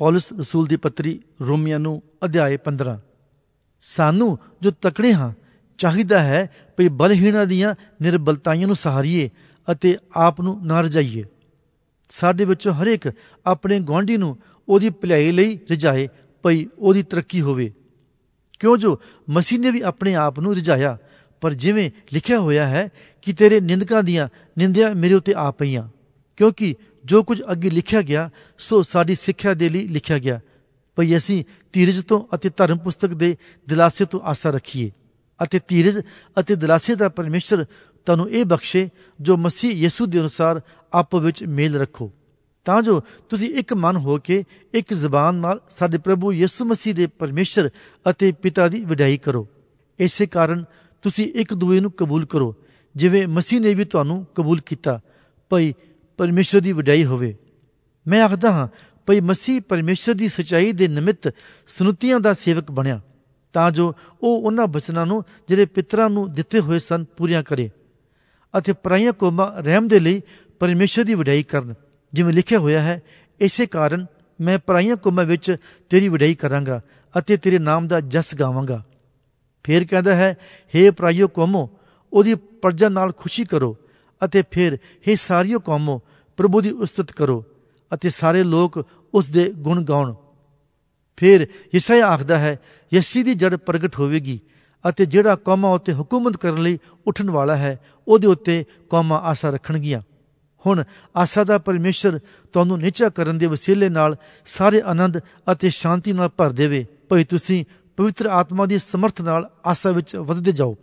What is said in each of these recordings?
ਪੌਲਸ ਰਸੂਲ ਦੀ ਪੱਤਰੀ ਰੋਮੀਆਂ ਨੂੰ ਅਧਿਆਇ 15। ਸਾਨੂੰ ਜੋ ਤਕੜੇ ਹਾਂ ਚਾਹੀਦਾ ਹੈ ਵੀ ਬਲਹੀਣਾਂ ਦੀਆਂ ਨਿਰਬਲਤਾਈਆਂ ਨੂੰ ਸਹਾਰੀਏ ਅਤੇ ਆਪ ਨੂੰ ਨਾ ਰਜਾਈਏ। ਸਾਡੇ ਵਿੱਚੋਂ ਹਰੇਕ ਆਪਣੇ ਗੁਆਂਢੀ ਨੂੰ ਉਹਦੀ ਭਲਾਈ ਲਈ ਰਜਾਏ ਭਈ ਉਹਦੀ ਤਰੱਕੀ ਹੋਵੇ, ਕਿਉਂ ਜੋ ਮਸੀਹ ਨੇ ਵੀ ਆਪਣੇ ਆਪ ਨੂੰ ਰਜਾਇਆ। ਪਰ ਜਿਵੇਂ ਲਿਖਿਆ ਹੋਇਆ ਹੈ ਕਿ ਤੇਰੇ ਨਿੰਦਕਾਂ ਦੀਆਂ ਨਿੰਦਿਆਂ ਮੇਰੇ ਉੱਤੇ ਆ ਪਈਆਂ, ਕਿਉਂਕਿ ਜੋ ਕੁਝ ਅੱਗੇ ਲਿਖਿਆ ਗਿਆ ਸੋ ਸਾਡੀ ਸਿੱਖਿਆ ਦੇ ਲਈ ਲਿਖਿਆ ਗਿਆ, ਭਈ ਅਸੀਂ ਧੀਰਜ ਤੋਂ ਅਤੇ ਧਰਮ ਪੁਸਤਕ ਦੇ ਦਿਲਾਸੇ ਤੋਂ ਆਸਾ ਰੱਖੀਏ। ਅਤੇ ਧੀਰਜ ਅਤੇ ਦਿਲਾਸੇ ਦਾ ਪਰਮੇਸ਼ਰ ਤੁਹਾਨੂੰ ਇਹ ਬਖਸ਼ੇ ਜੋ ਮਸੀਹ ਯਿਸੂ ਦੇ ਅਨੁਸਾਰ ਆਪੋ ਵਿੱਚ ਮੇਲ ਰੱਖੋ, ਤਾਂ ਜੋ ਤੁਸੀਂ ਇੱਕ ਮਨ ਹੋ ਕੇ ਇੱਕ ਜ਼ਬਾਨ ਨਾਲ ਸਾਡੇ ਪ੍ਰਭੂ ਯਿਸੂ ਮਸੀਹ ਦੇ ਪਰਮੇਸ਼ਰ ਅਤੇ ਪਿਤਾ ਦੀ ਵਡਿਆਈ ਕਰੋ। ਇਸੇ ਕਾਰਨ ਤੁਸੀਂ ਇੱਕ ਦੂਏ ਨੂੰ ਕਬੂਲ ਕਰੋ, ਜਿਵੇਂ ਮਸੀਹ ਨੇ ਵੀ ਤੁਹਾਨੂੰ ਕਬੂਲ ਕੀਤਾ, ਭਈ ਪਰਮੇਸ਼ਰ ਦੀ ਵਡਿਆਈ ਹੋਵੇ। ਮੈਂ ਆਖਦਾ ਹਾਂ ਭਈ ਮਸੀਹ ਪਰਮੇਸ਼ਰ ਦੀ ਸੱਚਾਈ ਦੇ ਨਿਮਿਤ ਸੁਨਤੀਆਂ ਦਾ ਸੇਵਕ ਬਣਿਆ, ਤਾਂ ਜੋ ਉਹ ਉਹਨਾਂ ਬਚਨਾਂ ਨੂੰ ਜਿਹੜੇ ਪਿਤਰਾਂ ਨੂੰ ਦਿੱਤੇ ਹੋਏ ਸਨ ਪੂਰੀਆਂ ਕਰੇ, ਅਤੇ ਪਰਾਈਆਂ ਕੌਮਾਂ ਰਹਿਮ ਦੇ ਲਈ ਪਰਮੇਸ਼ਰ ਦੀ ਵਡਿਆਈ ਕਰਨ, ਜਿਵੇਂ ਲਿਖਿਆ ਹੋਇਆ ਹੈ, ਇਸੇ ਕਾਰਨ ਮੈਂ ਪਰਾਈਆਂ ਕੌਮਾਂ ਵਿੱਚ ਤੇਰੀ ਵਡਿਆਈ ਕਰਾਂਗਾ ਅਤੇ ਤੇਰੇ ਨਾਮ ਦਾ ਜਸ ਗਾਵਾਂਗਾ। ਫੇਰ ਕਹਿੰਦਾ ਹੈ, ਹੇ ਪਰਾਈਓ ਕੌਮੋ, ਉਹਦੀ ਪਰਜਾ ਨਾਲ ਖੁਸ਼ੀ ਕਰੋ, ਅਤੇ ਫਿਰ ਹੇ ਸਾਰੀਓ ਕੌਮੋ, ਪ੍ਰਭੂ ਦੀ ਉਸਤਤ ਕਰੋ ਅਤੇ ਸਾਰੇ ਲੋਕ ਉਸ ਦੇ ਗੁਣ ਗਾਉਣ। ਫਿਰ ਯਸ਼ਾਇਆ ਆਖਦਾ ਹੈ, ਯੱਸੀ ਦੀ ਜੜ ਪ੍ਰਗਟ ਹੋਵੇਗੀ ਅਤੇ ਜਿਹੜਾ ਕੌਮਾਂ ਉੱਤੇ ਹੁਕੂਮਤ ਕਰਨ ਲਈ ਉੱਠਣ ਵਾਲਾ ਹੈ ਉਹਦੇ ਉੱਤੇ ਕੌਮਾਂ ਆਸਾ ਰੱਖਣਗੀਆਂ। ਹੁਣ ਆਸਾ ਦਾ ਪਰਮੇਸ਼ਰ ਤੁਹਾਨੂੰ ਨਿਹਚਾ ਕਰਨ ਦੇ ਵਸੀਲੇ ਨਾਲ ਸਾਰੇ ਆਨੰਦ ਅਤੇ ਸ਼ਾਂਤੀ ਨਾਲ ਭਰ ਦੇਵੇ, ਭਈ ਤੁਸੀਂ ਪਵਿੱਤਰ ਆਤਮਾ ਦੀ ਸਮਰਥ ਨਾਲ ਆਸਾ ਵਿੱਚ ਵੱਧਦੇ ਜਾਓ।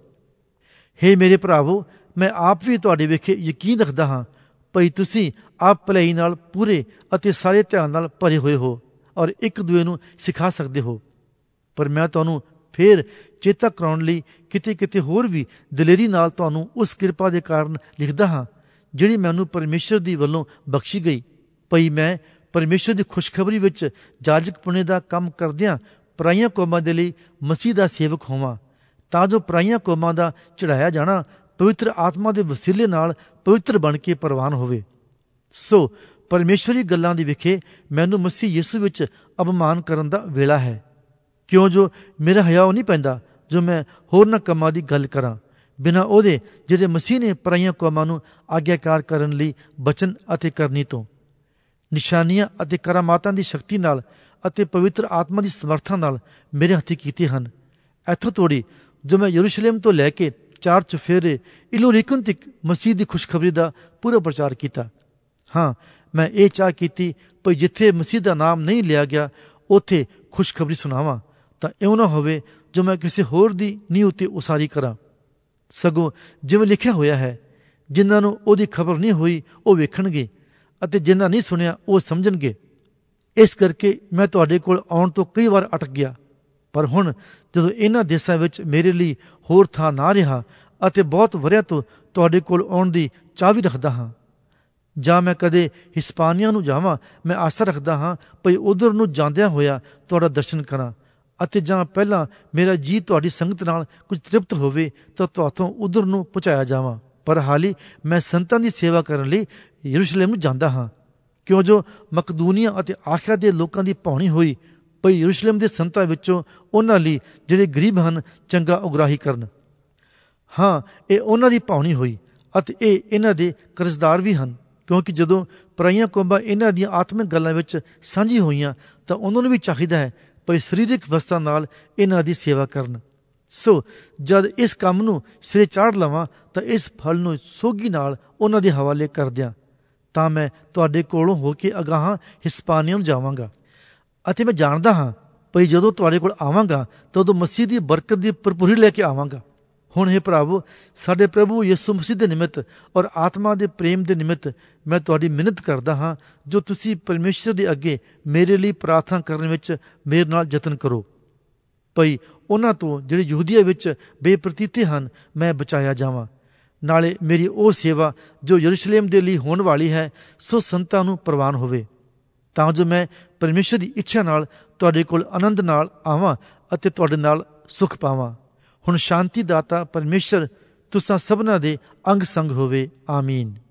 ਹੇ ਮੇਰੇ ਭਰਾਵੋ, ਮੈਂ ਆਪ ਵੀ ਤੁਹਾਡੇ ਵੇਖੇ ਯਕੀਨ ਰੱਖਦਾ ਹਾਂ ਭਈ ਤੁਸੀਂ ਆਪ ਭਲਾਈ ਨਾਲ ਪੂਰੇ ਅਤੇ ਸਾਰੇ ਧਿਆਨ ਨਾਲ ਭਰੇ ਹੋਏ ਹੋ ਔਰ ਇੱਕ ਦੂਏ ਨੂੰ ਸਿਖਾ ਸਕਦੇ ਹੋ। ਪਰ ਮੈਂ ਤੁਹਾਨੂੰ ਫੇਰ ਚੇਤਾ ਕਰਾਉਣ ਲਈ ਕਿਤੇ ਕਿਤੇ ਹੋਰ ਵੀ ਦਲੇਰੀ ਨਾਲ ਤੁਹਾਨੂੰ ਉਸ ਕਿਰਪਾ ਦੇ ਕਾਰਨ ਲਿਖਦਾ ਹਾਂ ਜਿਹੜੀ ਮੈਨੂੰ ਪਰਮੇਸ਼ਰ ਦੀ ਵੱਲੋਂ ਬਖਸ਼ੀ ਗਈ, ਭਈ ਮੈਂ ਪਰਮੇਸ਼ਰ ਦੀ ਖੁਸ਼ਖਬਰੀ ਵਿੱਚ ਜਾਜਕਪੁਣੇ ਦਾ ਕੰਮ ਕਰਦਿਆਂ ਪਰਾਈਆਂ ਕੌਮਾਂ ਦੇ ਲਈ ਮਸੀਹ ਦਾ ਸੇਵਕ ਹੋਵਾਂ, ਤਾਂ ਜੋ ਪਰਾਈਆਂ ਕੌਮਾਂ ਦਾ ਚੜਾਇਆ ਜਾਣਾ ਪਵਿੱਤਰ ਆਤਮਾ ਦੇ ਵਸੀਲੇ ਨਾਲ ਪਵਿੱਤਰ ਬਣ ਕੇ ਪ੍ਰਵਾਨ ਹੋਵੇ। ਸੋ ਪਰਮੇਸ਼ਵਰੀ ਗੱਲਾਂ ਦੀ ਵਿਖੇ ਮੈਨੂੰ ਮਸੀਹ ਯਿਸੂ ਵਿੱਚ ਅਪਮਾਨ ਕਰਨ ਦਾ ਵੇਲਾ ਹੈ, ਕਿਉਂ ਜੋ ਮੇਰਾ ਹਿਆਉ ਨਹੀਂ ਪੈਂਦਾ ਜੋ ਮੈਂ ਹੋਰਨਾਂ ਕੰਮਾਂ ਦੀ ਗੱਲ ਕਰਾਂ, ਬਿਨਾਂ ਉਹਦੇ ਜਿਹੜੇ ਮਸੀਹ ਨੇ ਪਰਾਈਆਂ ਕੌਮਾਂ ਨੂੰ ਆਗਿਆਕਾਰ ਕਰਨ ਲਈ ਬਚਨ ਅਤੇ ਕਰਨੀ ਤੋਂ, ਨਿਸ਼ਾਨੀਆਂ ਅਤੇ ਕਰਾਮਾਤਾਂ ਦੀ ਸ਼ਕਤੀ ਨਾਲ ਅਤੇ ਪਵਿੱਤਰ ਆਤਮਾ ਦੀ ਸਮਰਥਾ ਨਾਲ ਮੇਰੇ ਹੱਥੀਂ ਕੀਤੇ ਹਨ। ਇੱਥੋਂ ਤੋੜੀ ਜੋ ਮੈਂ ਯਰੂਸ਼ਲਮ ਤੋਂ ਲੈ ਕੇ 4 ਚੁਫੇਰੇ ਇਲੋਰੀਕਨ ਤੱਕ ਮਸੀਹ ਦੀ ਖੁਸ਼ਖਬਰੀ ਦਾ ਪੂਰਾ ਪ੍ਰਚਾਰ ਕੀਤਾ। ਹਾਂ, ਮੈਂ ਇਹ ਚਾਹ ਕੀਤੀ ਭਈ ਜਿੱਥੇ ਮਸੀਹ ਦਾ ਨਾਮ ਨਹੀਂ ਲਿਆ ਗਿਆ ਉੱਥੇ ਖੁਸ਼ਖਬਰੀ ਸੁਣਾਵਾਂ, ਤਾਂ ਇਉਂ ਨਾ ਹੋਵੇ ਜੋ ਮੈਂ ਕਿਸੇ ਹੋਰ ਦੀ ਨੀਂਹ ਉੱਤੇ ਉਸਾਰੀ ਕਰਾਂ। ਸਗੋਂ ਜਿਵੇਂ ਲਿਖਿਆ ਹੋਇਆ ਹੈ, ਜਿਨ੍ਹਾਂ ਨੂੰ ਉਹਦੀ ਖਬਰ ਨਹੀਂ ਹੋਈ ਉਹ ਵੇਖਣਗੇ ਅਤੇ ਜਿਨ੍ਹਾਂ ਨਹੀਂ ਸੁਣਿਆ ਉਹ ਸਮਝਣਗੇ। ਇਸ ਕਰਕੇ ਮੈਂ ਤੁਹਾਡੇ ਕੋਲ ਆਉਣ ਤੋਂ ਕਈ ਵਾਰ ਅਟਕ ਗਿਆ, ਪਰ ਹੁਣ ਜਦੋਂ ਇਹਨਾਂ ਦੇਸਾਂ ਵਿੱਚ ਮੇਰੇ ਲਈ ਹੋਰ ਥਾਂ ਨਾ ਰਿਹਾ ਅਤੇ ਬਹੁਤ ਵਰ੍ਹਿਆਂ ਤੋਂ ਤੁਹਾਡੇ ਕੋਲ ਆਉਣ ਦੀ ਚਾਹ ਵੀ ਰੱਖਦਾ ਹਾਂ, ਜਾਂ ਮੈਂ ਕਦੇ ਹਿਸਪਾਨੀਆ ਨੂੰ ਜਾਵਾਂ, ਮੈਂ ਆਸਾ ਰੱਖਦਾ ਹਾਂ ਭਈ ਉਧਰ ਨੂੰ ਜਾਂਦਿਆਂ ਹੋਇਆ ਤੁਹਾਡਾ ਦਰਸ਼ਨ ਕਰਾਂ, ਅਤੇ ਜਾਂ ਪਹਿਲਾਂ ਮੇਰਾ ਜੀ ਤੁਹਾਡੀ ਸੰਗਤ ਨਾਲ ਕੁਝ ਤ੍ਰਿਪਤ ਹੋਵੇ ਤਾਂ ਤੁਹਾਥੋਂ ਉਧਰ ਨੂੰ ਪਹੁੰਚਾਇਆ ਜਾਵਾਂ। ਪਰ ਹਾਲੀ ਮੈਂ ਸੰਤਾਂ ਦੀ ਸੇਵਾ ਕਰਨ ਲਈ ਯਰੂਸ਼ਲਮ ਨੂੰ ਜਾਂਦਾ ਹਾਂ, ਕਿਉਂ ਜੋ ਮਕਦੂਨੀਆ ਅਤੇ ਆਖਿਆ ਦੇ ਲੋਕਾਂ ਦੀ ਭਾਉਣੀ ਹੋਈ ਭਈ ਯਰੂਸ਼ਲਮ ਦੇ ਸੰਤਾਂ ਵਿੱਚੋਂ ਉਹਨਾਂ ਲਈ ਜਿਹੜੇ ਗਰੀਬ ਹਨ ਚੰਗਾ ਉਗਰਾਹੀ ਕਰਨ। ਹਾਂ, ਇਹ ਉਹਨਾਂ ਦੀ ਭਾਉਣੀ ਹੋਈ ਅਤੇ ਇਹ ਇਹਨਾਂ ਦੇ ਕਰਜ਼ਦਾਰ ਵੀ ਹਨ, ਕਿਉਂਕਿ ਜਦੋਂ ਪਰਾਈਆਂ ਕੌਮਾਂ ਇਹਨਾਂ ਦੀਆਂ ਆਤਮਿਕ ਗੱਲਾਂ ਵਿੱਚ ਸਾਂਝੀ ਹੋਈਆਂ ਤਾਂ ਉਹਨਾਂ ਨੂੰ ਵੀ ਚਾਹੀਦਾ ਹੈ ਭਈ ਸਰੀਰਕ ਵਸਤਾਂ ਨਾਲ ਇਹਨਾਂ ਦੀ ਸੇਵਾ ਕਰਨ। ਸੋ ਜਦ ਇਸ ਕੰਮ ਨੂੰ ਸਿਰੇ ਚਾੜ ਲਵਾਂ ਤਾਂ ਇਸ ਫਲ ਨੂੰ ਸੋਗੀ ਨਾਲ ਉਹਨਾਂ ਦੇ ਹਵਾਲੇ ਕਰ ਦਿਆਂ, ਤਾਂ ਮੈਂ ਤੁਹਾਡੇ ਕੋਲੋਂ ਹੋ ਕੇ ਅਗਾਹਾਂ ਹਿਸਪਾਨੀਆ ਨੂੰ ਜਾਵਾਂਗਾ। ਅਤੇ ਮੈਂ ਜਾਣਦਾ ਹਾਂ ਭਈ ਜਦੋਂ ਤੁਹਾਡੇ ਕੋਲ ਆਵਾਂਗਾ ਤਾਂ ਉਦੋਂ ਮਸੀਹ ਦੀ ਬਰਕਤ ਦੀ ਭਰਪੂਰੀ ਲੈ ਕੇ ਆਵਾਂਗਾ। ਹੁਣ ਇਹ ਭਰਾਵੋ, ਸਾਡੇ ਪ੍ਰਭੂ ਯਿਸੂ ਮਸੀਹ ਦੇ ਨਿਮਿਤ ਔਰ ਆਤਮਾ ਦੇ ਪ੍ਰੇਮ ਦੇ ਨਿਮਿਤ ਮੈਂ ਤੁਹਾਡੀ ਮਿੰਨਤ ਕਰਦਾ ਹਾਂ ਜੋ ਤੁਸੀਂ ਪਰਮੇਸ਼ਰ ਦੇ ਅੱਗੇ ਮੇਰੇ ਲਈ ਪ੍ਰਾਰਥਨਾ ਕਰਨ ਵਿੱਚ ਮੇਰੇ ਨਾਲ ਯਤਨ ਕਰੋ, ਭਈ ਉਹਨਾਂ ਤੋਂ ਜਿਹੜੇ ਯਹੂਦੀਆ ਵਿੱਚ ਬੇਪ੍ਰਤੀਤੇ ਹਨ ਮੈਂ ਬਚਾਇਆ ਜਾਵਾਂ। ਨਾਲੇ ਮੇਰੀ ਉਹ ਸੇਵਾ ਜੋ ਯਰੂਸ਼ਲਮ ਦੇ ਲਈ ਹੋਣ ਵਾਲੀ ਹੈ ਸੋ ਸੰਤਾਂ ਨੂੰ ਪ੍ਰਵਾਨ ਹੋਵੇ, ਤਾਂ ਜੋ ਮੈਂ ਪਰਮੇਸ਼ਰ ਦੀ ਇੱਛਾ ਨਾਲ ਤੁਹਾਡੇ ਕੋਲ ਆਨੰਦ ਨਾਲ ਆਵਾਂ ਅਤੇ ਤੁਹਾਡੇ ਨਾਲ ਸੁਖ ਪਾਵਾਂ। ਹੁਣ ਸ਼ਾਂਤੀ ਦਾਤਾ ਪਰਮੇਸ਼ਰ ਤੁਸਾਂ ਸਭਨਾਂ ਦੇ ਅੰਗ ਸੰਗ ਹੋਵੇ। ਆਮੀਨ।